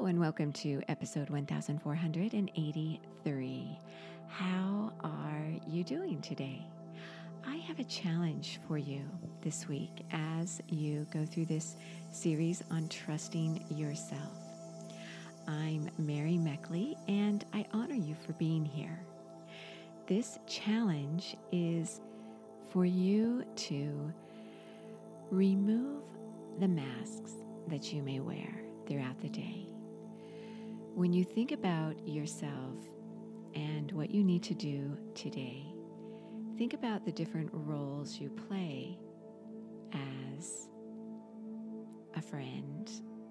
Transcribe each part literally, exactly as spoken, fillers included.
Hello and welcome to episode one thousand four hundred eighty-three. How are you doing today? I have a challenge for you this week as you go through this series on trusting yourself. I'm Mary Meckley and I honor you for being here. This challenge is for you to remove the masks that you may wear throughout the day. When you think about yourself and what you need to do today, think about the different roles you play as a friend,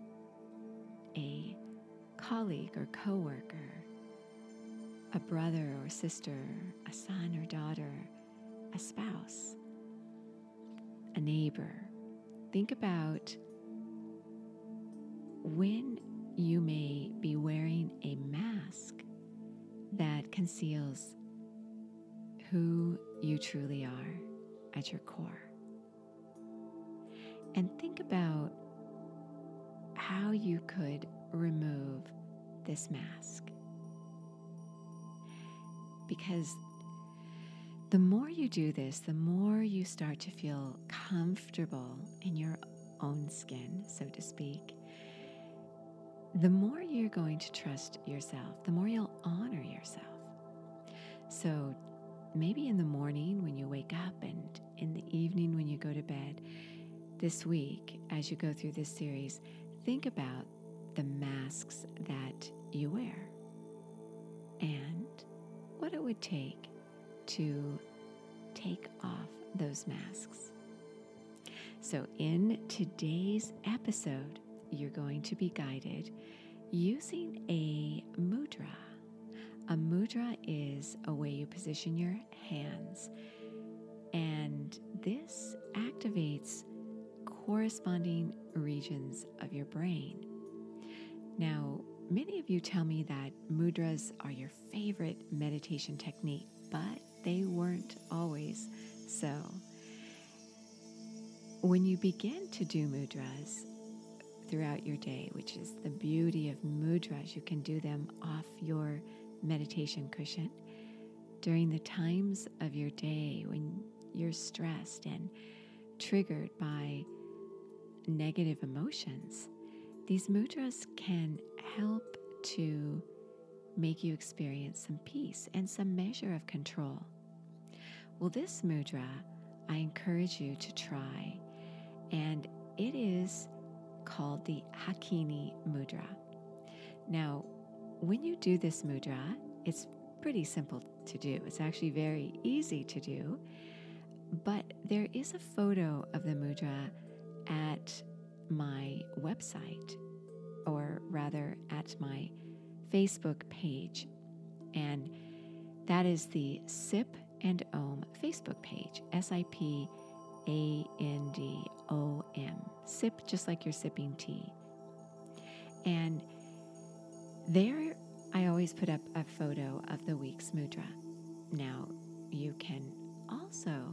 a colleague or coworker, a brother or sister, a son or daughter, a spouse, a neighbor. Think about when you may be wearing a mask that conceals who you truly are at your core. And think about how you could remove this mask. Because the more you do this, the more you start to feel comfortable in your own skin, so to speak, the more you're going to trust yourself, the more you'll honor yourself. So maybe in the morning when you wake up and in the evening when you go to bed, this week, as you go through this series, think about the masks that you wear and what it would take to take off those masks. So in today's episode, you're going to be guided using a mudra. A mudra is a way you position your hands, and this activates corresponding regions of your brain. Now, many of you tell me that mudras are your favorite meditation technique, but they weren't always so. When you begin to do mudras throughout your day, which is the beauty of mudras, you can do them off your meditation cushion during the times of your day when you're stressed and triggered by negative emotions. These mudras can help to make you experience some peace and some measure of control. Well, this mudra, I encourage you to try, and it is called the Hakini Mudra. Now, when you do this mudra, it's pretty simple to do. It's actually very easy to do, but there is a photo of the mudra at my website, or rather at my Facebook page, and that is the Sip and Om Facebook page, S I P A N D O M. Sip just like you're sipping tea. And there I always put up a photo of the week's mudra. Now, you can also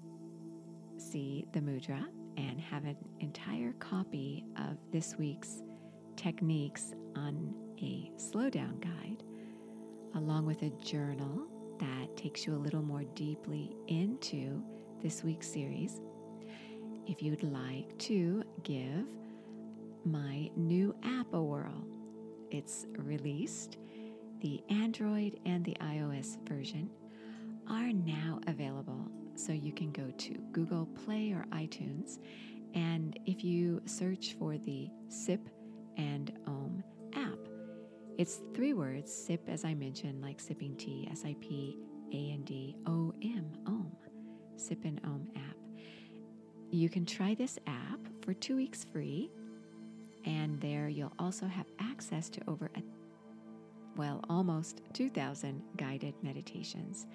see the mudra and have an entire copy of this week's techniques on a slowdown guide, along with a journal that takes you a little more deeply into this week's series. If you'd like to give my new app a whirl, it's released. The Android and the iOS version are now available, so you can go to Google Play or iTunes, and if you search for the Sip and Om app, it's three words, sip as I mentioned, like sipping tea, S I P A N D O M, Om, Sip and Om app. You can try this app for two weeks free, and there you'll also have access to over a, well, almost two thousand guided meditations.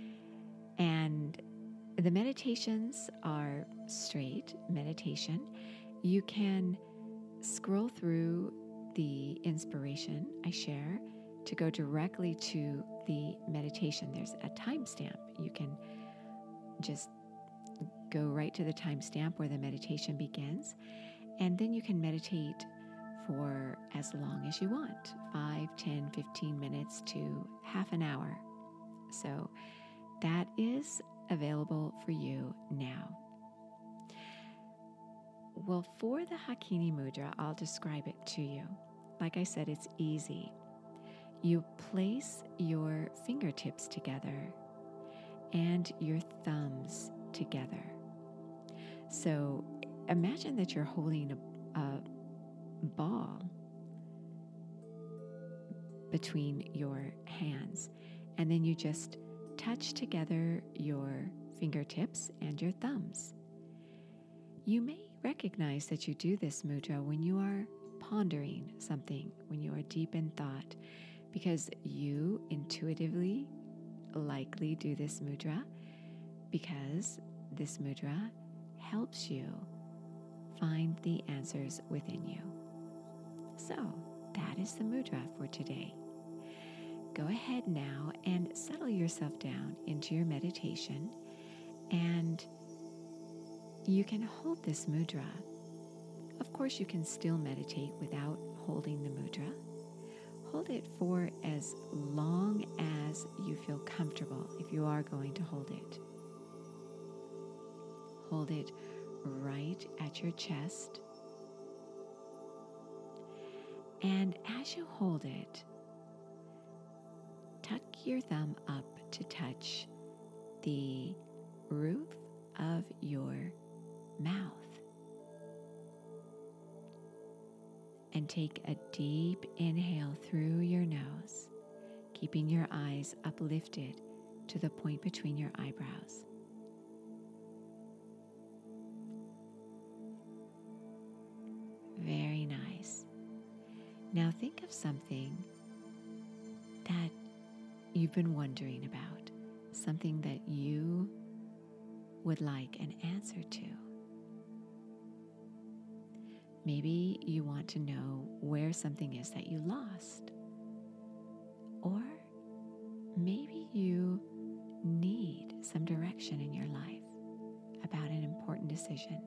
And the meditations are straight meditation. You can scroll through the inspiration I share to go directly to the meditation. There's a timestamp. You can just go right to the timestamp where the meditation begins, and then you can meditate for as long as you want, five, ten, fifteen minutes to half an hour. So that is available for you now. Well, for the Hakini Mudra, I'll describe it to you. Like I said, it's easy. You place your fingertips together and your thumbs together. So imagine that you're holding a, a ball between your hands, and then you just touch together your fingertips and your thumbs. You may recognize that you do this mudra when you are pondering something, when you are deep in thought, because you intuitively likely do this mudra because this mudra helps you find the answers within you. So that is the mudra for today. Go ahead now and settle yourself down into your meditation, and you can hold this mudra. Of course, you can still meditate without holding the mudra. Hold it for as long as you feel comfortable if you are going to hold it. Hold it right at your chest. And as you hold it, tuck your thumb up to touch the roof of your mouth. And take a deep inhale through your nose, keeping your eyes uplifted to the point between your eyebrows. Very nice. Now think of something that you've been wondering about, something that you would like an answer to. Maybe you want to know where something is that you lost. Or maybe you need some direction in your life about an important decision.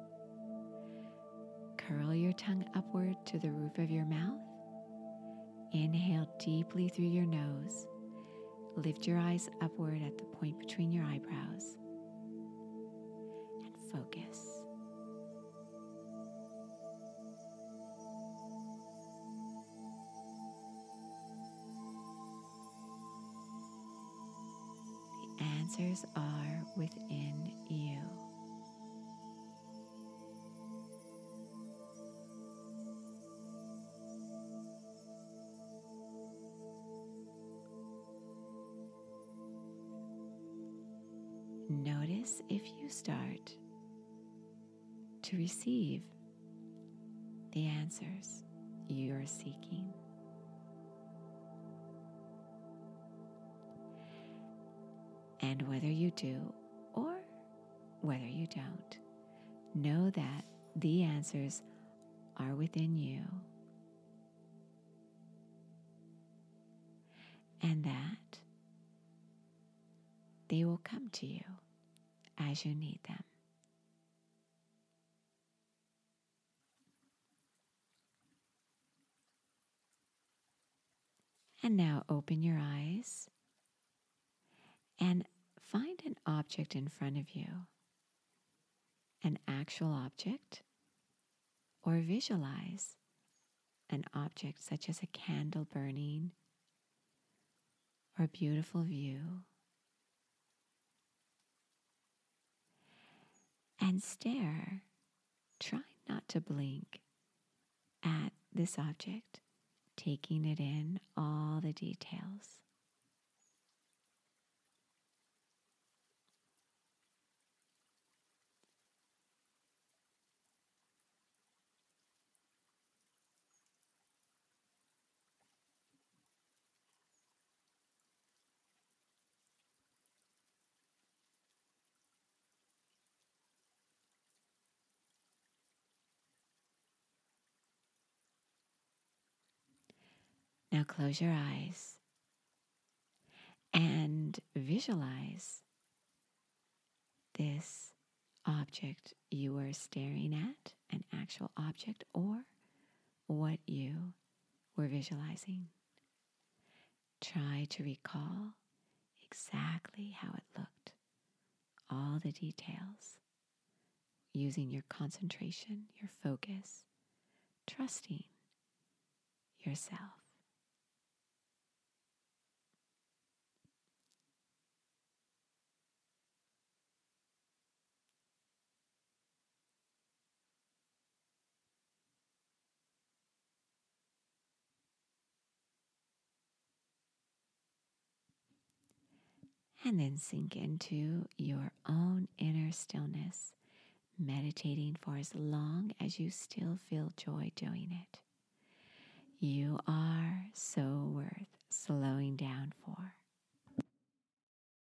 Curl your tongue upward to the roof of your mouth. Inhale deeply through your nose. Lift your eyes upward at the point between your eyebrows. And focus. The answers are within you. Notice if you start to receive the answers you are seeking. And whether you do or whether you don't, know that the answers are within you, and that they will come to you as you need them. And now open your eyes and find an object in front of you, an actual object, or visualize an object such as a candle burning or a beautiful view. And stare, try not to blink, at this object, taking it in, all the details. Now close your eyes and visualize this object you are staring at, an actual object or what you were visualizing. Try to recall exactly how it looked, all the details, using your concentration, your focus, trusting yourself. And then sink into your own inner stillness, meditating for as long as you still feel joy doing it. You are so worth slowing down for.